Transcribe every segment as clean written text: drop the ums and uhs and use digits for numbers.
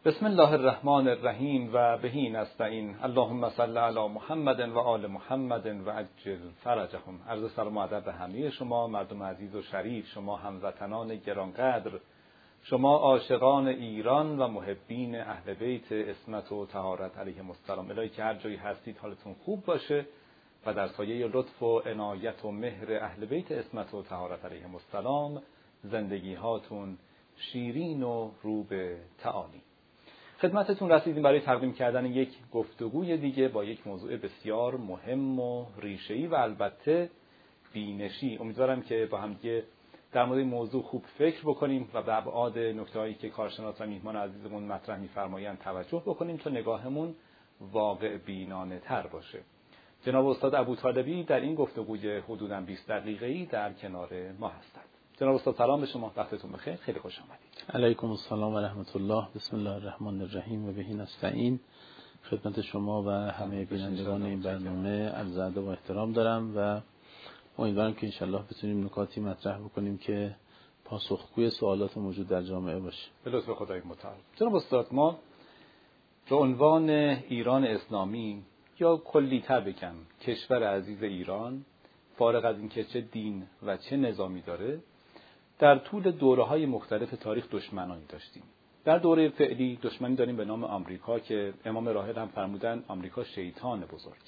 بسم الله الرحمن الرحیم و بهی نستعین. اللهم صل علی محمد و آل محمد و عجل فرجهم. عرض سلام و ادب به همه شما مردم عزیز و شریف، شما هموطنان گرانقدر، شما عاشقان ایران و محبین اهل بیت عصمت و طهارت علیهم السلام. الهی که هر جایی هستید حالتون خوب باشه و در سایه لطف و عنایت و مهر اهل بیت عصمت و طهارت علیهم السلام زندگی هاتون شیرین و رو به تعالی. خدمتتون رسیدیم برای تقدیم کردن یک گفتگوی دیگه با یک موضوع بسیار مهم و ریشه‌ای و البته بینشی. امیدوارم که با هم دیگه در مورد موضوع خوب فکر بکنیم و به ابعاد نکته‌هایی که کارشناس و میهمان عزیزمون مطرح می‌فرمایند توجه بکنیم تا نگاهمون واقع بینانه تر باشه. جناب استاد ابوطالبی در این گفتگوی حدوداً 20 دقیقه‌ای در کنار ما هستند. جناب استاد سلام به شما، وقتتون بخیر، خیلی خوش آمدید. علیکم السلام و رحمت الله. بسم الله الرحمن الرحیم و بهی نستعین. خدمت شما و همه بینندگان این برنامه عرض ادب و احترام دارم و امیدوارم که انشالله بتونیم نکاتی مطرح بکنیم که پاسخگوی سوالات موجود در جامعه باشه. به لطف خدای متعال. جناب استاد، ما به عنوان ایران اسلامی یا کلی‌تر بگم کشور عزیز ایران، فارغ از اینکه چه دین و چه نظامی داره، در طول دوره‌های مختلف تاریخ دشمنانی داشتیم. در دوره فعلی دشمنی داریم به نام آمریکا که امام راحل هم فرمودن آمریکا شیطان بزرگه.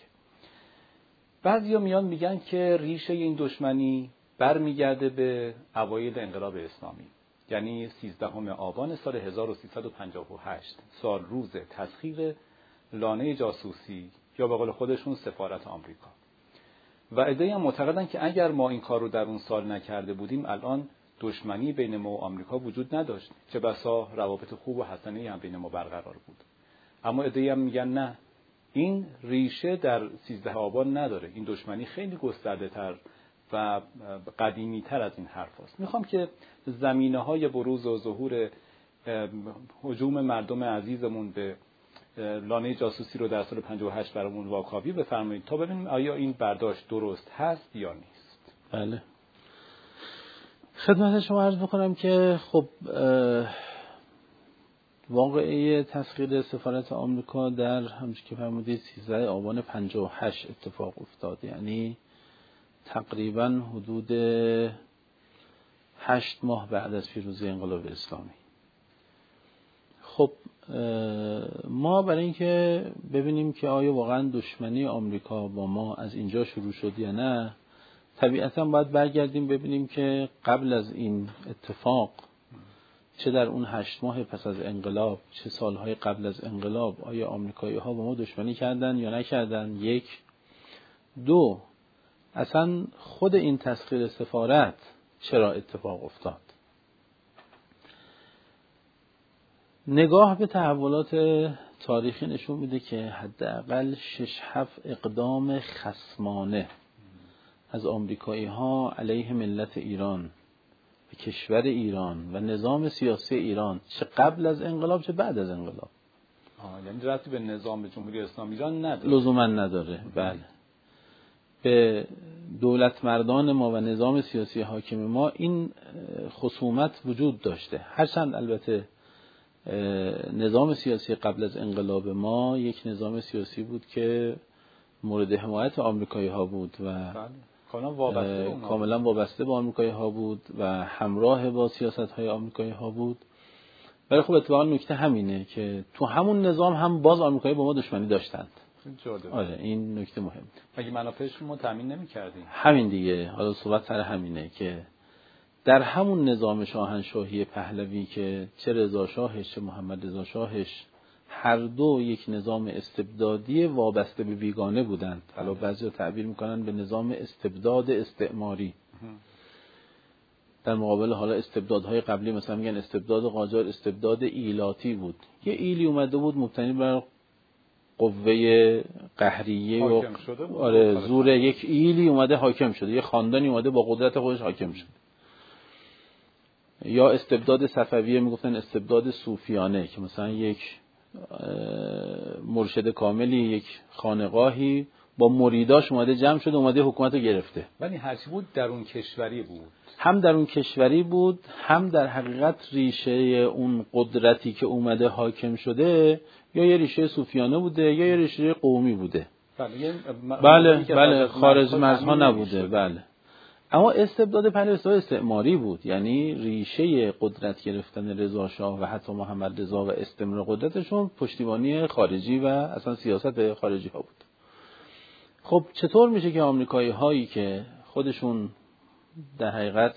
بعضیا میان میگن که ریشه این دشمنی برمیگرده به اوایل انقلاب اسلامی، یعنی 13 آبان سال 1358، سال روز تسخیر لانه جاسوسی یا به قول خودشون سفارت آمریکا. و عده‌ای هم معتقدن که اگر ما این کار رو در اون سال نکرده بودیم الان دشمنی بین ما و آمریکا وجود نداشت، چه بسا روابط خوب و حسنه‌ای هم بین ما برقرار بود. اما عده‌ای هم میگن نه، این ریشه در 13 آبان نداره، این دشمنی خیلی گسترده‌تر و قدیمی‌تر از این حرف هست. میخوام که زمینه‌های بروز و ظهور هجوم مردم عزیزمون به لانه جاسوسی رو در سال 58 برامون واکاوی بفرمایید تا ببینیم آیا این برداشت درست هست یا نیست. بله، خدمت شما عرض بکنم که خب واقعه تسخیر سفارت آمریکا در همچنین که فرمودید 13 آبان 58 اتفاق افتاد، یعنی تقریبا حدود 8 ماه بعد از پیروزی انقلاب اسلامی. خب ما برای اینکه ببینیم که آیا واقعا دشمنی آمریکا با ما از اینجا شروع شد یا نه، طبیعتاً باید برگردیم ببینیم که قبل از این اتفاق چه در اون 8 ماه پس از انقلاب، چه سالهای قبل از انقلاب، آیا آمریکایی ها با ما دشمنی کردن یا نکردن؟ یک. دو، اصلا خود این تسخیر سفارت چرا اتفاق افتاد؟ نگاه به تحولات تاریخی نشون میده که حداقل 6-7 اقدام خصمانه از آمریکایی ها علیه ملت ایران و کشور ایران و نظام سیاسی ایران، چه قبل از انقلاب چه بعد از انقلاب. یعنی ربطی به نظام جمهوری اسلامی ایران نداره؟ لزوما نداره. بله، به دولت مردان ما و نظام سیاسی حاکم ما این خصومت وجود داشته، هرچند البته نظام سیاسی قبل از انقلاب ما یک نظام سیاسی بود که مورد حمایت آمریکایی ها بود و کاملا وابسته به آمریکایی ها بود و همراه با سیاست های آمریکایی ها بود. ولی خب اتفاقا نکته همینه که تو همون نظام هم باز آمریکایی با ما دشمنی داشتند. آره، این نکته مهم. مگه منافعشون ما تامین نمی‌کردیم؟ همین دیگه، حالا صحبت سر همینه که در همون نظام شاهنشاهی پهلوی که چه رضا شاهش چه محمد رضا شاهش هر دو یک نظام استبدادی وابسته به بیگانه بودند. حالا بعضیا تعبیر میکنن به نظام استبداد استعماری. در مقابل حالا استبدادهای قبلی مثلا میگن استبداد قاجار استبداد ایلاتی بود. یه ایلی اومده بود مبتنی بر قوه قهریه و زور یک ایلی اومده حاکم شده، یه خاندانی اومده با قدرت خودش حاکم شده. یا استبداد صفویه میگفتن استبداد صوفیانه که مثلا یک مرشد کاملی یک خانقاهی با مریداش اومده جمع شده اومده حکومت رو گرفته. ولی هرچی بود درون کشوری بود، هم درون کشوری بود، هم در حقیقت ریشه اون قدرتی که اومده حاکم شده یا یه ریشه صوفیانه بوده یا یه ریشه قومی بوده. بله خارج مرزها نبوده. بله. اما استبداد پهلوی استعماری بود، یعنی ریشه قدرت گرفتن رضا شاه و حتی محمد رضا و استمرار قدرتشون پشتیبانی خارجی و اصلا سیاست خارجی ها بود. خب چطور میشه که آمریکایی هایی که خودشون در حقیقت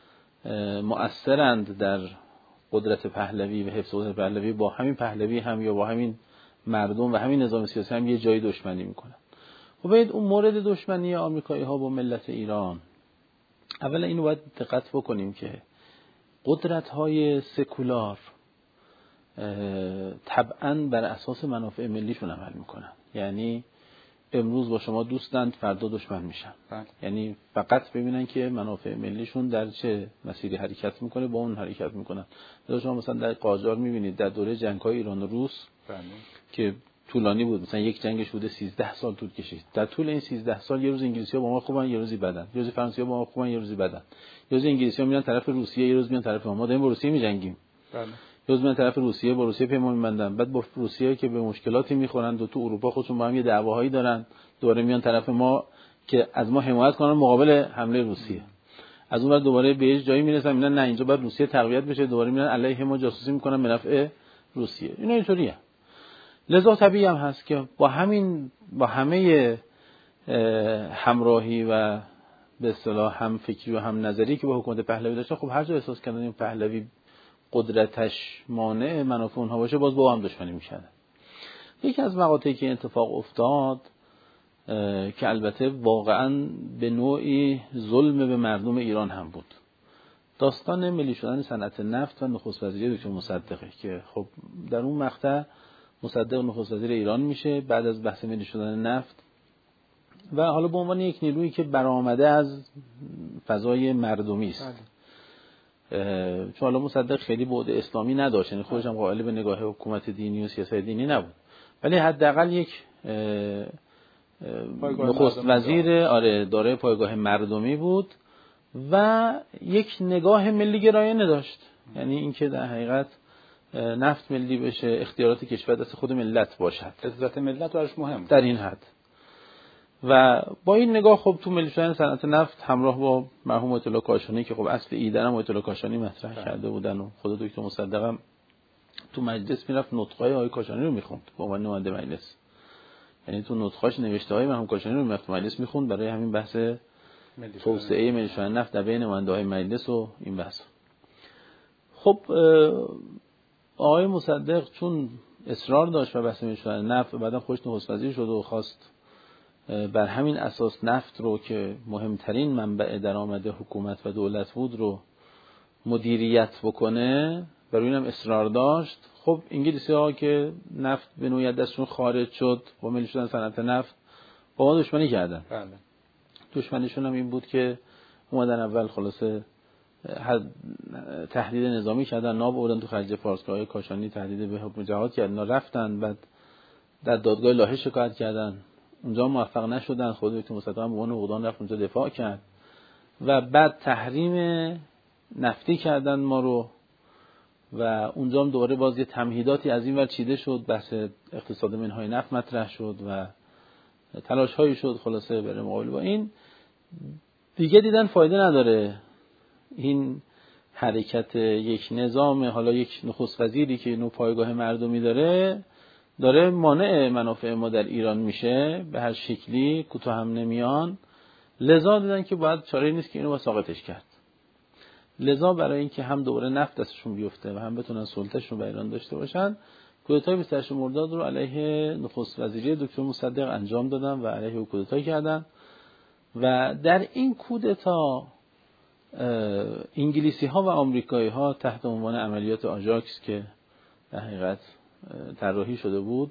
مؤثرند در قدرت پهلوی و حفظ قدرت پهلوی با همین پهلوی هم یا با همین مردم و همین نظام سیاسی هم یه جایی دشمنی میکنن؟ خب باید اون مورد دشمنی آمریکایی ها با ملت ایران، اولا اینو باید دقت بکنیم که قدرت های سکولار طبعاً بر اساس منافع ملیشون عمل میکنن. یعنی امروز با شما دوستند فردا دشمن میشن. یعنی فقط ببینن که منافع ملیشون در چه مسیری حرکت میکنه با اون حرکت میکنن. شما مثلا در قاجار میبینید در دوره جنگ‌های ایران و روس که طولانی بود، مثلا یک جنگش بوده 13 سال طول کشید. در طول این 13 سال یه روز انگلیسی‌ها با ما خوبن، یه روزی بدن. یه روز فرانسی‌ها با ما خوبن، یه روزی بدن. یه روز انگلیسی‌ها میرن طرف روسیه، یه روز میان طرف ما داریم با روسیه می‌جنگیم. بله. یه روز میان طرف روسیه، با روسیه پیمان می‌بندن. بعد با روسیه که به مشکلاتی می‌خورن و تو اروپا خودشون با هم یه دعواهایی دارن، دوباره میان طرف ما که از ما حمایت کنن مقابل حمله روسیه. از اون ور دوباره به یه جایی میرسن میگن نه اینجا باید روسیه تقویت بشه، دوباره میرن علیه ما جاسوسی می‌کنن به نفع روسیه. اینا اینطوریه. لذا طبیعی هم هست که با همه همراهی و به اصطلاح هم فکری و هم نظری که با حکومت پهلوی داشتن، خب هر جا احساس کردن این پهلوی قدرتش مانع منافع اونها باشه باز با هم دشمنی می‌کردن. یکی از مقاطعی که اتفاق افتاد که البته واقعاً به نوعی ظلم به مردم ایران هم بود، داستان ملی شدن صنعت نفت و نخست وزیری دکتر مصدقه که خب در اون مقطع مصدق نخست وزیر ایران میشه بعد از بحث ملی شدن نفت و حالا به عنوان یک نیرویی که برآمده از فضای مردمی است. چون حالا مصدق خیلی بعد اسلامی نداشت، یعنی خودش هم قائل به نگاه حکومت دینی و سیاست دینی نبود، ولی حداقل یک نخست وزیر دارای پایگاه مردمی بود و یک نگاه ملی گرایانه داشت. یعنی اینکه در حقیقت نفت ملی بشه، اختیارات کشور دست خود ملت باشد، عزت ملت براش مهم در این حد. و با این نگاه خب تو ملی شدن صنعت نفت همراه با مرحوم آیت الله کاشانی که خب اصل ایده هم آیت الله کاشانی مطرح کرده بودن و خود دکتر مصدق هم تو مجلس میرفت نطقای آقای کاشانی رو میخوند به عنوان نماینده مجلس. یعنی تو نطقاش نوشته های مرحوم کاشانی رو میرفت مجلس میخوند برای همین بحث توسعه ملی شدن نفت در بین نماینده های مجلس و این بحث. خب آقای مصدق چون اصرار داشت و بحث ملی شدن نفت و بعدم خودش نخست وزیر شد و خواست بر همین اساس نفت رو که مهمترین منبع درآمد حکومت و دولت بود رو مدیریت بکنه، برای اینم اصرار داشت. خب انگلیسی‌ها که نفت به نوعی دستشون خارج شد با ملی شدن صنعت نفت با ما دشمنی کردن. بله. دشمنیشون هم این بود که اومدن اول خلاصه تهدید نظامی کردن، ناب آوردن تو خلیج فارس که آقای کاشانی تهدید به حکم جهاد کردن، رفتن بعد در دادگاه لاهه شکایت کردن، اونجا موفق نشدن. خود دکتر مصدق هم به عنوان نقدان رفت اونجا دفاع کرد و بعد تحریم نفتی کردن ما رو و اونجا هم دوباره باز یه تمهیداتی از این ور چیده شد، بحث اقتصاد منهای نفت مطرح شد و تلاش هایی شد خلاصه برای مقابله با این. دیگه دیدن فایده نداره این حرکت یک نظام، حالا یک نخست وزیری که نوع پایگاه مردمی داره مانع منافع ما در ایران میشه، به هر شکلی کوتاه هم نمیان. لذا دیدن که باید چاره نیست که اینو با ساقطش کرد. لذا برای اینکه هم دوباره نفت دستشون بیفته و هم بتونن سلطه‌شون رو به ایران داشته باشن، کودتای 28 مرداد رو علیه نخست وزیری دکتر مصدق انجام دادن و علیه او کودتا کردن و در این کودتا انگلیسی ها و آمریکایی ها تحت عنوان عملیات آژاکس که در حقیقت طراحی شده بود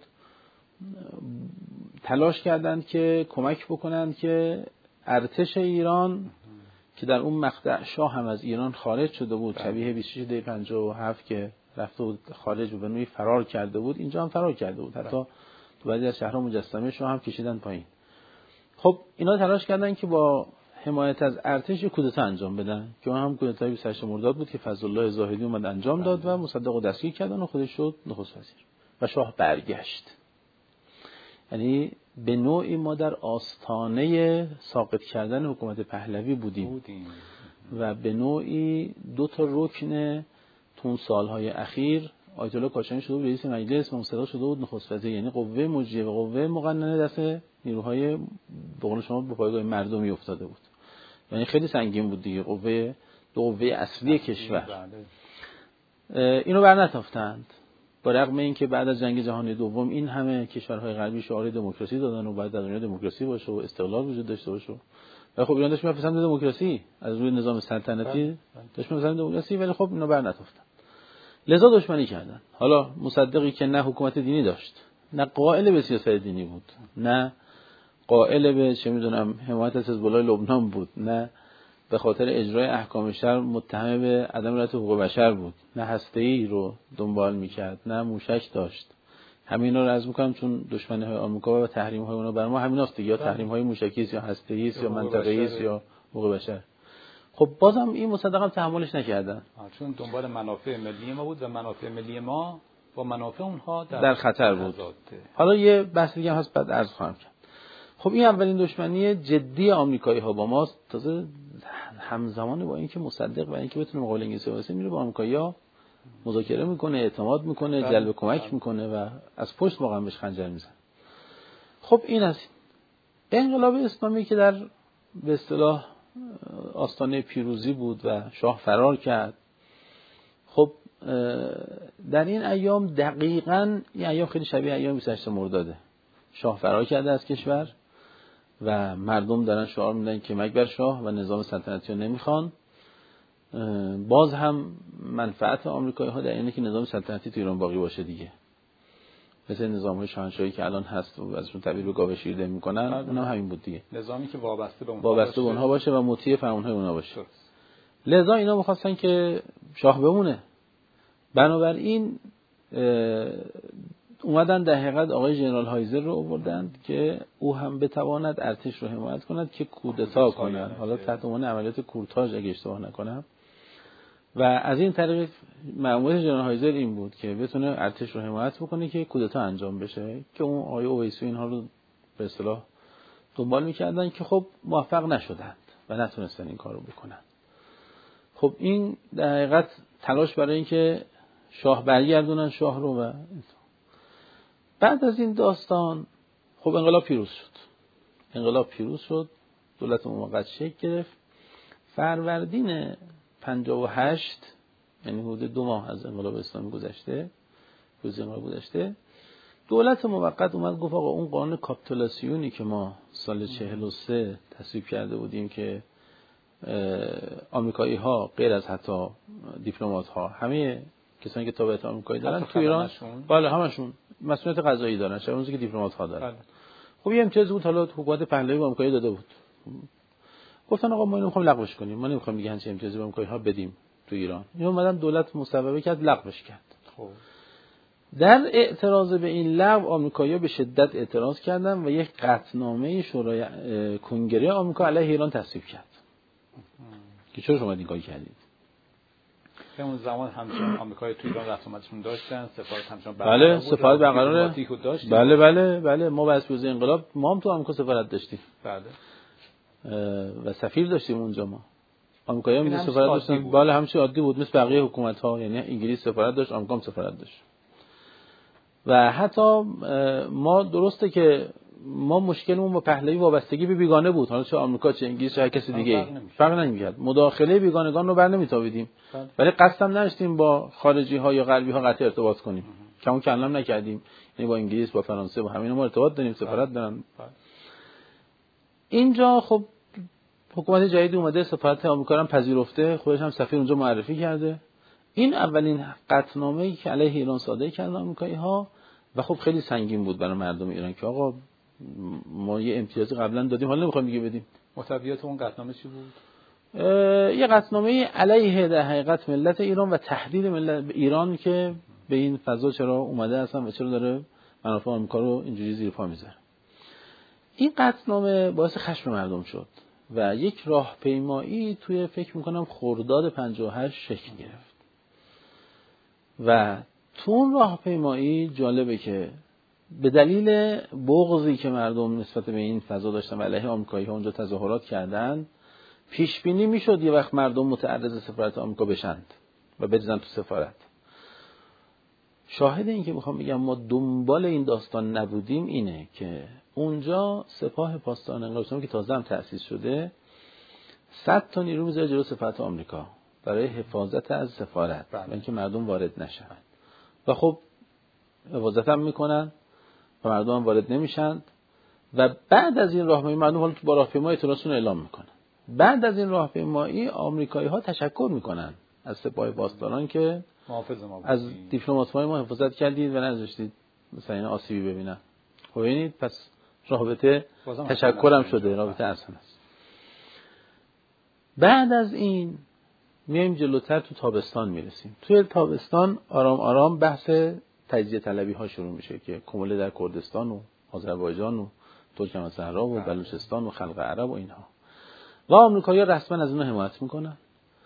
تلاش کردند که کمک بکنند که ارتش ایران که در اون مقطع شاه هم از ایران خارج شده بود، شبیه 26 دی 57 که رفته بود خارج و به نوعی فرار کرده بود، اینجا هم فرار کرده بود، حتی تو بعضی از شهرها مجسمه شاه هم کشیدن پایین. خب اینا تلاش کردن که با حمایت از ارتش کودتا انجام بدن که اون هم کودتای 28 مرداد بود که فضلالله زاهدی اومد انجام داد و مصدق رو دستگیر کردن و خودش شد نخست وزیر و شاه برگشت. یعنی به نوعی ما در آستانه ساقط کردن حکومت پهلوی بودیم و به نوعی دو تا رکن تون سالهای اخیر آیت الله کاشانی شده بود رئیس مجلس و مصدق شده بود نخست وزیر، یعنی قوه مجریه و قوه مقننه دست نیروهای به قول شما به پایگاه مردمی افتاده بود. یعنی خیلی سنگین بود دیگه، دو قوه اصلی کشور. اینو برنتافتند، با رغم اینکه بعد از جنگ جهانی دوم این همه کشورهای غربی شعار دموکراسی دادن و باید در دنیا دموکراسی باشه و استقلال وجود داشته باشه، ولی خب ایران داشت می‌رفت سمت دموکراسی، از روی نظام سلطنتی داشت می‌رفت سمت دموکراسی، ولی خب اینو برنتافتند، لذا دشمنی کردن. حالا مصدقی که نه حکومت دینی داشت، نه قائل به سیاست دینی بود، نه قائل به چه میدونم حمایت از حزب الله لبنان بود، نه به خاطر اجرای احکام شرع متهم به عدم رعایت حقوق بشر بود، نه هسته‌ای رو دنبال میکرد، نه موشک داشت. همینا رو عرض میکنم چون دشمنی‌های آمریکا و تحریم‌های اونها بر ما همیناست دیگه، یا تحریم‌های موشکی است یا هسته‌ای است یا منطقه‌ای است یا حقوق بشر. خب بازم این مصدقم تحملش نکردن، چون دنبال منافع ملی ما بود و منافع ملی ما با منافع اونها در خطر بود. حالا یه بحث دیگه هم هست بعد عرض خواهم کرد. خب این اولین دشمنی جدی آمریکایی‌ها با ماست، تازه همزمان با اینکه مصدق برای اینکه بتونه مقابل انگلیس وایسه میره با آمریکایی‌ها مذاکره میکنه، اعتماد میکنه، جلب کمک میکنه و از پشت واقعا بهش خنجر میزنه. خب این از انقلاب اسلامی که در به اصطلاح آستانه پیروزی بود و شاه فرار کرد. خب در این ایام دقیقاً این ایام خیلی شبیه ایام 28 مرداده. شاه فرار کرده از کشور و مردم دارن شعار میدن که مکبر شاه و نظام سلطنتی رو نمیخوان. باز هم منفعت آمریکایی ها در اینه که نظام سلطنتی تو ایران باقی باشه دیگه، مثل نظام های شاهنشاهی که الان هست و ازشون تعبیر به گاو شیرده میکنن، اونم همین بود دیگه، نظامی که وابسته به اونها باشه و مطیع فرمانهای اونها باشه. لذا اینا میخواستن که شاه بمونه. بنابراین اومدن در حقیقت آقای ژنرال هایزر رو آوردند که او هم بتواند ارتش رو حمایت کند که کودتا کنند، حالا تحت عنوان عملیات کورتاژ اگه اشتباه نکنم. و از این طریق مأموریت ژنرال هایزر این بود که بتونه ارتش رو حمایت بکنه که کودتا انجام بشه، که اون آقای اویسی اینها رو به اصطلاح دنبال می‌کردن که خب موفق نشدند و نتونستن این کارو بکنن. خب این در حقیقت تلاش برای اینکه شاه برگردونن شاه رو. و بعد از این داستان خب انقلاب پیروز شد، دولت موقت شکل گرفت. فروردین 58 یعنی حدود 2 ماه از انقلاب اسلامی گذشته، دولت موقت اومد گفت آقا اون قانون کاپیتولاسیونی که ما سال 43 تصویب کرده بودیم که آمریکایی ها غیر از حتی دیپلمات ها همه کسانی که تابعیت آمریکایی دارن تو ایران، بله همشون مسئولیت قضایی دارن، شبیه اونی که دیپلمات ها دارن. خب یه امتیاز بود حالا حکومت پهلوی به آمریکایی داده بود. گفتن آقا ما اینو می‌خوایم لغوش کنیم، ما نمی‌خوایم دیگه همچین امتیازی به آمریکایی ها بدیم تو ایران. اینو اومدن دولت مصوبه کرد لغوش کرد. خب در اعتراض به این لغو آمریکایی‌ها به شدت اعتراض کردن و یک قطعنامه شورای کنگره آمریکا علیه ایران تصویب کرد. که چرا شما این کارو کردید؟ که اون زمان همچنان آمریکایی تو ایران رفت آمدشون داشتن، سفارت همچنان برقرار بود. بله سفارت برقراره. بله ما بعد از انقلاب ما هم تو آمریکا سفارت داشتیم. بله. و سفیر داشتیم اونجا ما. آمریکایی‌ها هم سفارت داشتن. بله همچین عادی بود مثل بقیه حکومت‌ها، یعنی انگلیس سفارت داشت، آمریکا هم سفارت داشت. و حتی ما درسته که ما مشکلمون با پهلوی وابستگی به بیگانه بود، حالا چه آمریکا چه انگلیس چه هر کسی دیگه فرق نمی‌کرد، مداخله بیگانگان رو بر نمی‌تابیدیم، ولی قصدم نداشتیم با خارجی‌ها یا غربی‌ها قطع ارتباط کنیم، کمون کلام نکردیم. یعنی با انگلیس با فرانسه با همین ما ارتباط داریم، سفارت دارن. اینجا خب حکومت جدید اومده، سفارت آمریکا هم پذیرفته، خودش هم سفیر اونجا معرفی کرده. این اولین قطعنامه‌ای که علیه ایران صادر کردن آمریکایی‌ها و خب خیلی سنگین بود برای مردم ایران که آقا ما یه امتیازی قبلا دادیم حالا نمی‌خوایم دیگه بدیم. محتویات اون قطعنامه چی بود؟ یه قطعنامه علیه در حقیقت ملت ایران و تهدید ملت ایران که به این فضا چرا اومده اصلا و چرا داره منافع آمریکا رو اینجوری زیر پا میذاره. این قطعنامه باعث خشم مردم شد و یک راهپیمایی توی فکر میکنم خرداد 58 شکل گرفت و تو اون راهپیمایی جالبه که به دلیل بغضی که مردم نسبت به این فضا داشتن و علیه آمریکایی‌ها اونجا تظاهرات کردن، پیش بینی میشد یه وقت مردم متعرض سفارت آمریکا بشند و بریزن تو سفارت. شاهد این که میخوام بگم ما دنبال این داستان نبودیم اینه که اونجا سپاه پاسداران انقلاب اسلامی که تازه هم تأسیس شده 100 تا نیرو میذاره جلو سفارت آمریکا برای حفاظت از سفارت و اینکه مردم وارد نشن و خب حفاظت هم میکنن و مردم هم وارد نمیشن و بعد از این راهپیمایی مردم حالا با راهپیمایی اعتراضشون اعلام میکنن. بعد از این راهپیمایی آمریکایی‌ها تشکر میکنن از سپاه پاسداران که از دیپلمات‌های ما حفاظت کردید و نذاشتید مثلا اینا آسیبی ببینن. خب ببینید پس رابطه تشکرم شده، رابطه اصلا است. بعد از این میایم جلوتر تو تابستان میرسیم. توی تابستان آرام آرام بحث تجزیه طلبی ها شروع میشه که کموله در کردستان و آذربایجان و ترکمن‌صحرا و بلوچستان و خلق عرب و اینها و آمریکایی‌ها رسما از اونها حمایت میکنن.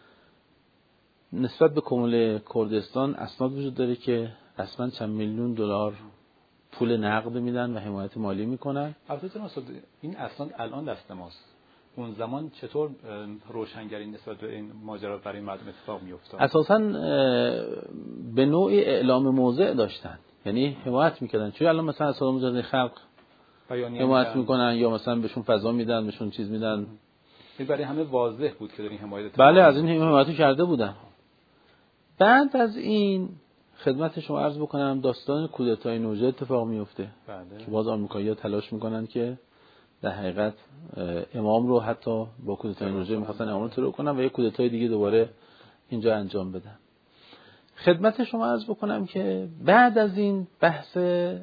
نسبت به کموله کردستان اسناد وجود داره که رسما چند میلیون دلار پول نقد میدن و حمایت مالی میکنن. البته این اسناد الان دست ماست. اون زمان چطور روشنگری نسبت به این ماجرا برای مردم اتفاق میافتاد؟ اساساً به نوعی اعلام موضع داشتن، یعنی حمایت میکردن. چون الان مثلا اسناد مجاز خلق حمایت میکنن یا مثلا بهشون فضا میدن، بهشون چیز میدن. این برای همه واضح بود که دارین حمایت. بله از این حمایت کرده بودن. بعد از این خدمت شما عرض بکنم داستان کودتای نوژه اتفاق میفته. بله. که باز آمریکایی‌ها تلاش میکنن که در حقیقت امام رو حتی با کودتای نوژه میخواستن امام رو ترور کنن و یک کودتای دیگه دوباره اینجا انجام بدن. خدمت شما عرض بکنم که بعد از این بحث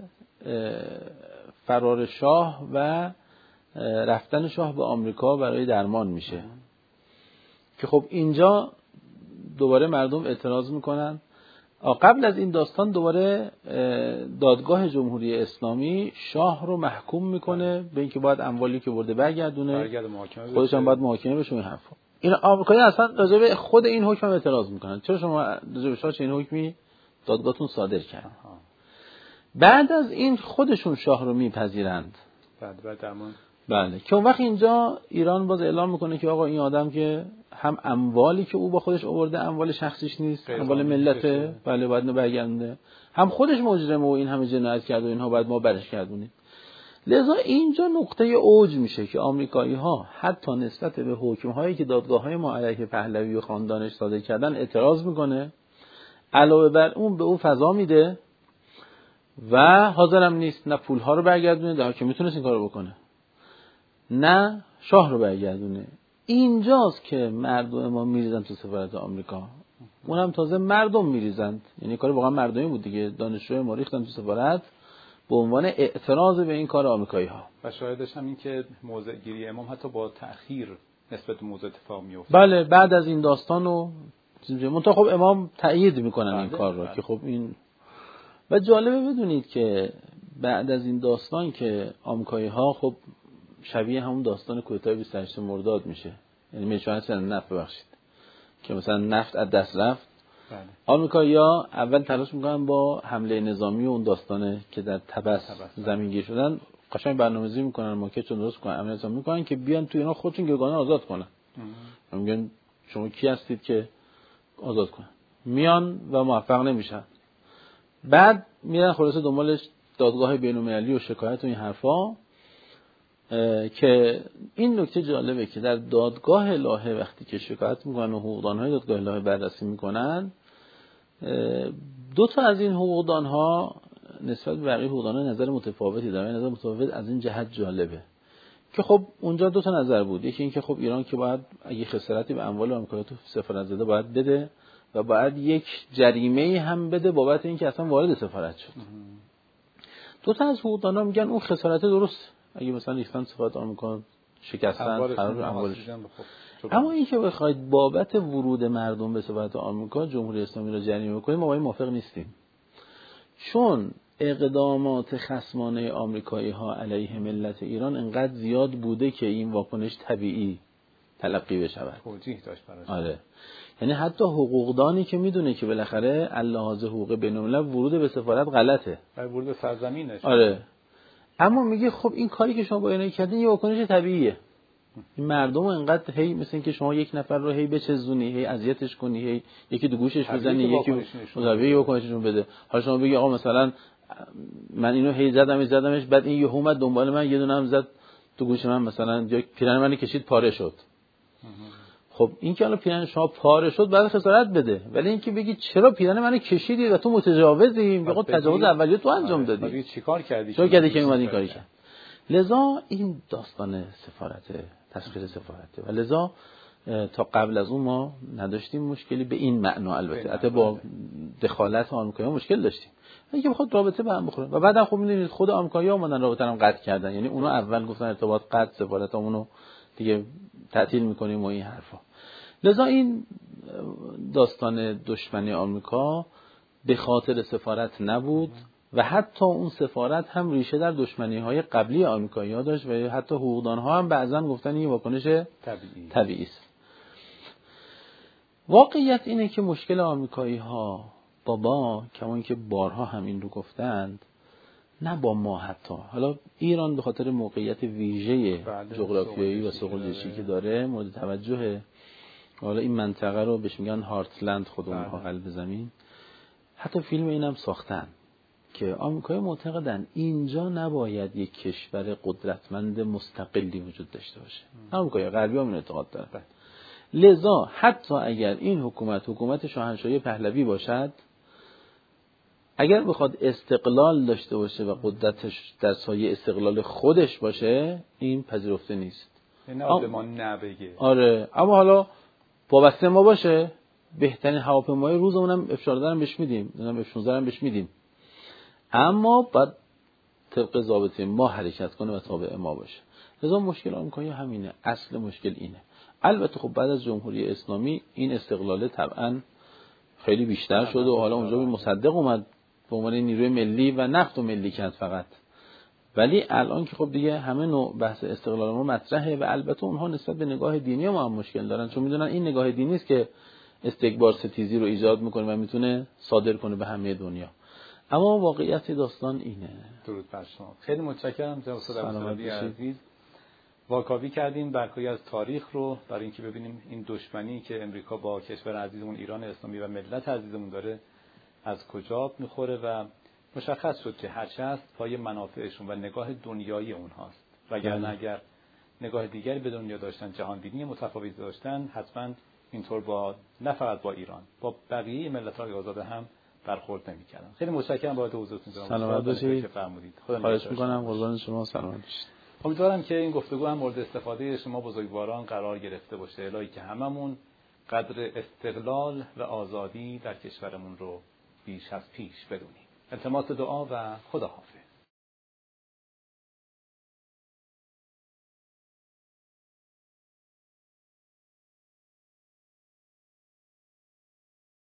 فرار شاه و رفتن شاه به آمریکا برای درمان میشه که خب اینجا دوباره مردم اعتراض میکنن. قبل از این داستان دوباره دادگاه جمهوری اسلامی شاه رو محکوم میکنه به اینکه باید اموالی که برده برگردونه، خودش هم باید محاکمه بشه. این حرفا این آمریکایی اصلا راجع به خود این حکم اعتراض میکنن. چرا شما راجع به شاه این حکمی دادگاهتون صادر کرد؟ بعد از این خودشون شاه رو میپذیرند. بعد درمان. بله که اون وقت اینجا ایران باز اعلام میکنه که آقا این آدم که هم اموالی که او با خودش آورده اموال شخصیش نیست، اموال ملته، بله باید برگردونه، هم خودش مجرمه و این همه جنایت کرده و اینها باید ما برش گردونیم. لذا اینجا نقطه اوج میشه که آمریکایی‌ها حتی نسبت به حکم‌هایی که دادگاه‌های ما علیه پهلوی و خاندانش صادر کردن اعتراض میکنه، علاوه بر اون به او فضا میده و حاضرم نیست نه پول‌ها رو برگردونه، در حالی که میتونست این کارو بکنه، نه شاه رو برگردونه. اینجاست که مردم ما میریزن تو سفارت آمریکا. اونم تازه مردم میریزند، یعنی کار واقعا مردمی بود دیگه. دانشجوی ما ریختن تو سفارت به عنوان اعتراض به این کار آمریکایی‌ها. و شاهدش هم این که موضع گیری امام حتی با تأخیر نسبت به موضع اتفاق میفته. بله بعد از این داستانو منتها خب امام تأیید میکنن این کار رو که خب این. و جالبه بدونید که بعد از این داستان که آمریکایی‌ها خب شبیه همون داستان کودتای 28 مرداد میشه، یعنی میشونن نفت ببخشید که مثلا نفت از دست رفت. بله. آمریکایی‌ها اول تلاش میکنن با حمله نظامی و اون داستانه که در تبس زمینگیر شدن قشنگ برنامه‌ریزی میکنن، ماکتشون درست کنن، حمله نظامی میکنن که بیان تو اینا خودشون گروگانان آزاد کنن. میگن شما کی هستید که آزاد کنن؟ میان و موفق نمیشن. بعد میرن خلاصه دنبالش دادگاه بین‌المللی و شکایت و این حرفا. که این نکته جالبه که در دادگاه الهه وقتی که شکایت میکنن و حقوقدانهای دادگاه الهه بررسی میکنن، دو تا از این حقوقدانها نسبت به بقیه حقوقدانها نظر متفاوتی دارن. نظر متفاوت از این جهت جالبه که خب اونجا دو تا نظر بود. یکی این که خب ایران که باید اگه خسارتی به اموال آمریکا تو سفارت زده باید بده و باید یک جریمه هم بده بابت اینکه اصلا وارد سفارت شد. دو تا از حقوقدانها میگن اون خسارت درست، اگه مثلا ریختن سفارت آمریکا شکستن قرار اموالش. اما این که بخواید بابت ورود مردم به سفارت آمریکا جمهوری اسلامی را جریمه کنید، ما با این موافق نیستیم. چون اقدامات خصمانه آمریکایی ها علیه ملت ایران انقدر زیاد بوده که این واکنش طبیعی تلقی بشود. توجیه داشت براش. آره. یعنی حتی حقوقدانی که میدونه که بالاخره اللحاظ حقوق بین‌الملل ورود به سفارت غلطه، ورود به سرزمینش. آره، اما میگه خب این کاری که شما با اینا کردین یه واکنش طبیعیه. این مردم انقدر هی مثل این که شما یک نفر رو هی بچزونی، هی اذیتش کنی، هی یکی دو گوشش بزنی، یکی مضاوی واکنششون بده. حالا شما بگی آقا مثلا من اینو هی زدمش بعد این یهو اومد دنبال من یه دونه هم زد تو گوش من، مثلا یا پیرن منو کشید پاره شد. خب این که الان پیرن شما پاره شد بعد خسارت بده، ولی این که بگی چرا پیرن منو کشیدی و تو متجاوزی، میگه تجاوز اولیه تو انجام دادی. آره. چیکار کردی؟ چرا کردی که اومد این کاری کرد؟ لذا این داستان سفارته، تسخیر سفارته و لذا تا قبل از اون ما نداشتیم مشکلی به این معنا، البته حتی با دخالت آمریکایی‌ها مشکل داشتیم، اینکه بخواد رابطه به هم بخوره و بعدم خب می‌دونید خود آمریکایی‌ها اومدن رابطه رو قطع کردن. یعنی اونا اول گفتن ارتباط قطع، سفارتمون رو دیگه تعطیل می‌کنیم و این حرفا. لذا این داستان دشمنی آمریکا به خاطر سفارت نبود و حتی اون سفارت هم ریشه در دشمنی‌های قبلی آمریکایی‌ها داشت و حتی حقوقدان‌ها هم بعضاً گفتن این واکنش طبیعی است. واقعیت اینه که مشکل آمریکایی‌ها با کمان که بارها همین رو گفتند، نه با ما حتی. حالا ایران به خاطر موقعیت ویژه جغرافیایی و سوق‌الجویی که داره مورد توجهه. حالا این منطقه رو بهش میگن هارتلند، خود اونها قلب زمین. حتی فیلم اینم ساختن که آمریکایی معتقدن اینجا نباید یک کشور قدرتمند مستقلی وجود داشته باشه. آمریکایی غربی هم این اعتقاد دارن. لذا حتی اگر این حکومت شاهنشاهی پهلوی باشد، اگر بخواد استقلال داشته باشه و قدرتش در سایه استقلال خودش باشه، این پذیرفته نیست. نه به ما نبگه. آره، اما حالا وابسته ما باشه، بهترین هواپیمای روزمون هم F-14 هم بهش میدیم، F-16 هم بهش میدیم، اما بعد طبق ضابطه ما حرکت کنه و تابع ما باشه. لذا مشکل آمریکایی همینه، اصل مشکل اینه. البته خب بعد از جمهوری اسلامی این استقلال طبعا خیلی بیشتر شده و حالا اونجا مصدق اومد به عنوان نیروی ملی و نفت و ملی کرد فقط. ولی الان که خب دیگه همه نوع بحث استقلال ما مطرحه و البته اونها نسبت به نگاه دینی ما هم مشکل دارن، چون میدونن این نگاه دینی است که استکبار ستیزی رو ایجاد میکنه و میتونه صادر کنه به همه دنیا. اما واقعیت داستان اینه. درود بر شما. خیلی متشکرم جناب استاد عبدالسلام عزیز. واکاوی کردیم برگاهی از تاریخ رو برای اینکه ببینیم این دشمنی که امریکا با کشور عزیزمون ایران اسلامی و ملت عزیزمون داره از کجا میخوره و مشخص شد که هرچه هست پای منافعشون و نگاه دنیایی اونهاست. وگرنه اگر نگاه دیگری به دنیا داشتن، جهان بینی متفاوتی داشتن، حتما اینطور با نه فقط با ایران، با بقیه ملت‌های آزاد هم برخورد نمی‌کردن. خیلی متشکرم بابت حضورتون جناب. سلامت باشید. خواهش می‌کنم. قربان شما. سلامت باشید. امیدوارم که این گفتگو هم مورد استفاده شما بزرگواران قرار گرفته باشه، الهی که هممون قدر استقلال و آزادی در کشورمون رو بیش از پیش بدونیم. التماس دعا و خداحافظ.